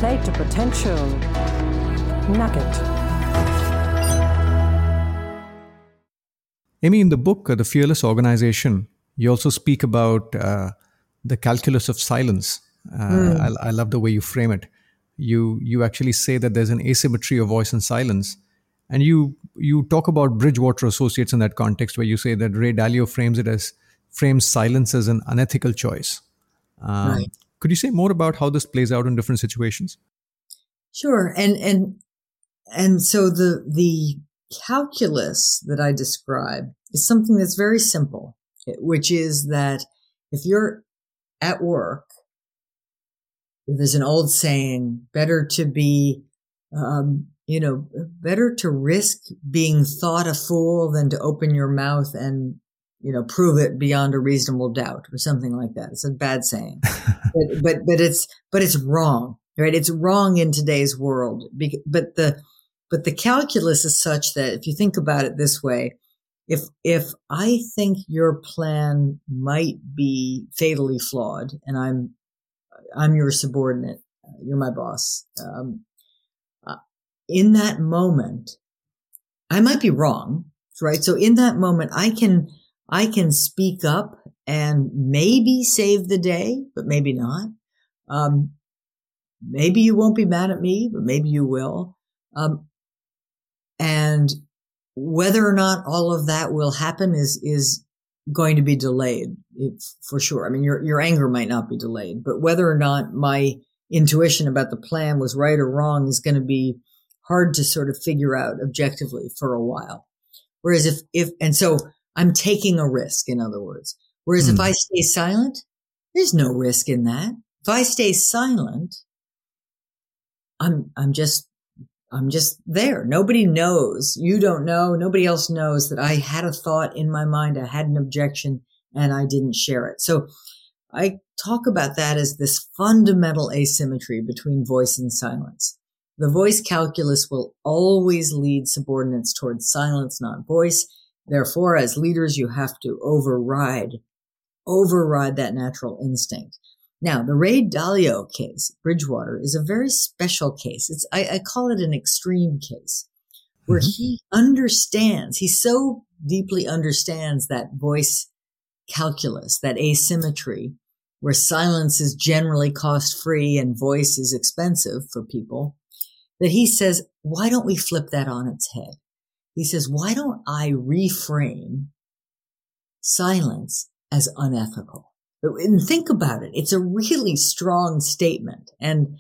plate a potential nugget. Amy, in the book, The Fearless Organization, you also speak about the calculus of silence. I love the way you frame it. You actually say that there's an asymmetry of voice and silence. And you talk about Bridgewater Associates in that context, where you say that Ray Dalio frames silence as an unethical choice. Right. Could you say more about how this plays out in different situations? Sure. And so the calculus that I describe is something that's very simple, which is that if you're at work, there's an old saying, better to risk being thought a fool than to open your mouth and, prove it beyond a reasonable doubt, or something like that. It's a bad saying, but it's wrong, right? It's wrong in today's world. But the calculus is such that if you think about it this way, if I think your plan might be fatally flawed, and I'm your subordinate, you're my boss, in that moment, I might be wrong, right? So in that moment, I can speak up and maybe save the day, but maybe not. Maybe you won't be mad at me, but maybe you will. And whether or not all of that will happen is going to be delayed, for sure. I mean, your anger might not be delayed, but whether or not my intuition about the plan was right or wrong is going to be hard to sort of figure out objectively for a while. Whereas and so I'm taking a risk, in other words. Whereas if I stay silent, there's no risk in that. If I stay silent, I'm just there. Nobody knows. You don't know. Nobody else knows that I had a thought in my mind. I had an objection and I didn't share it. So I talk about that as this fundamental asymmetry between voice and silence. The voice calculus will always lead subordinates towards silence, not voice. Therefore, as leaders, you have to override that natural instinct. Now, the Ray Dalio case, Bridgewater, is a very special case. I call it an extreme case where he so deeply understands that voice calculus, that asymmetry, where silence is generally cost-free and voice is expensive for people, that he says, why don't we flip that on its head? He says, why don't I reframe silence as unethical? And think about it. It's a really strong statement. And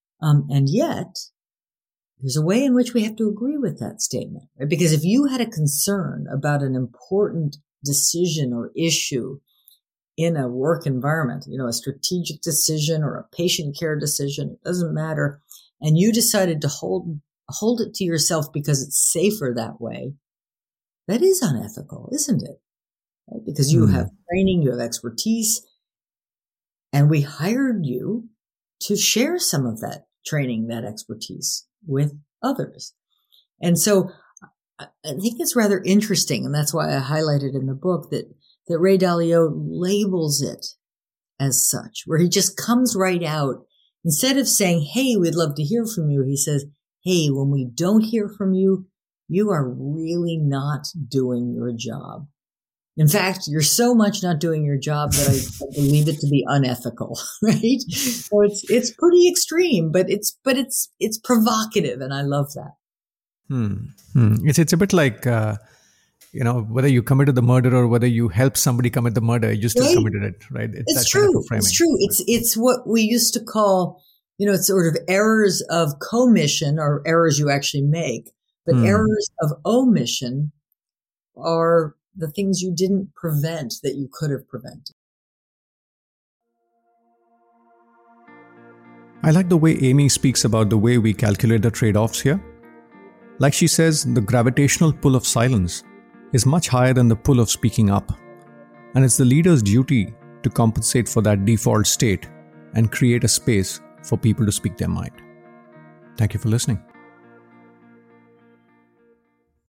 yet there's a way in which we have to agree with that statement, right? Because if you had a concern about an important decision or issue in a work environment, a strategic decision or a patient care decision, it doesn't matter. And you decided to hold it to yourself because it's safer that way. That is unethical, isn't it? Right? Because you have training, you have expertise, and we hired you to share some of that training, that expertise with others. And so I think it's rather interesting, and that's why I highlighted in the book that Ray Dalio labels it as such, where he just comes right out. Instead of saying, hey, we'd love to hear from you, he says, hey, when we don't hear from you, you are really not doing your job. In fact, you're so much not doing your job that I believe it to be unethical, right? So it's pretty extreme, but it's provocative, and I love that. It's a bit like whether you committed the murder or whether you helped somebody commit the murder, you still committed it, right? It's true. Kind of framing. It's true. It's what we used to call, sort of errors of commission, or errors you actually make, but errors of omission are the things you didn't prevent that you could have prevented. I like the way Amy speaks about the way we calculate the trade-offs here. Like she says, the gravitational pull of silence is much higher than the pull of speaking up. And it's the leader's duty to compensate for that default state and create a space for people to speak their mind. Thank you for listening.